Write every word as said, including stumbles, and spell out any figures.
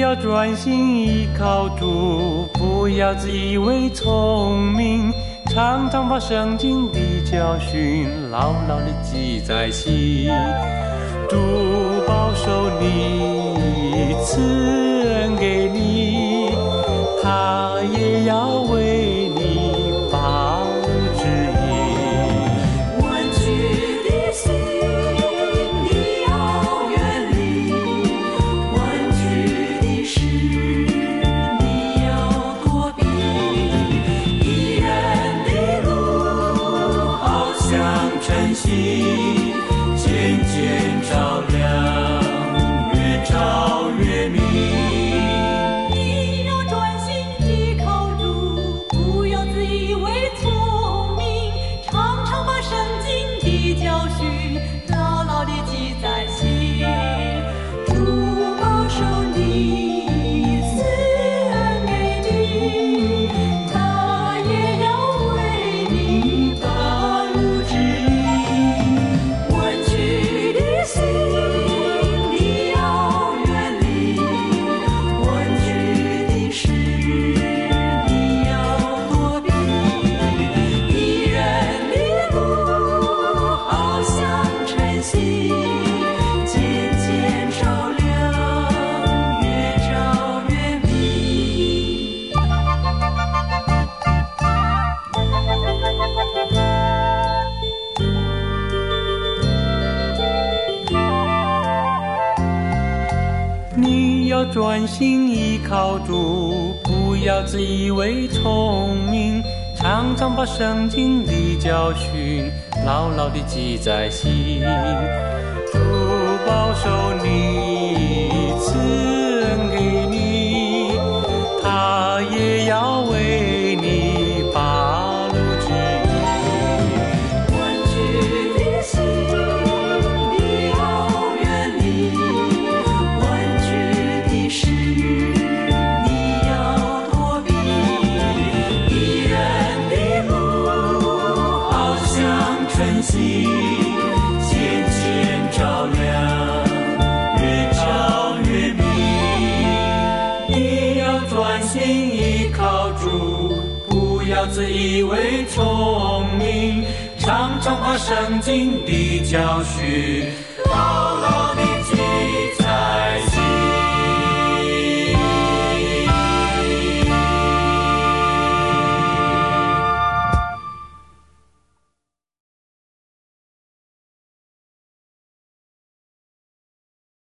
要专心依靠主，不要自以为聪明，常常把圣经的教训牢牢地记在心。主保守你，赐恩给你，他也要为你把路指引。 弯曲的心你要远离，弯曲的事你要躲避，义人的路好像晨曦，渐渐照亮，越照越明。你要专心依靠主，不要自以为聪明，常常把圣经的教训牢牢地记在心。主保守你，赐恩给你，他也要为你把路指引。弯曲的心你要远离，弯曲的事你要躲避，义人的路好像晨曦，渐渐照亮，越照越明。 你要专心依靠主，不要自以为聪明，常常把圣经的教训牢牢地记在心。主保守你，赐恩给你，他也要为你把路指引。 弯曲的心你要远离，弯曲的事你要躲避，义人的路好像晨曦，渐渐照亮，越照越明。 你要专心依靠主，不要自以为聪明，常常把圣经的教训牢牢地记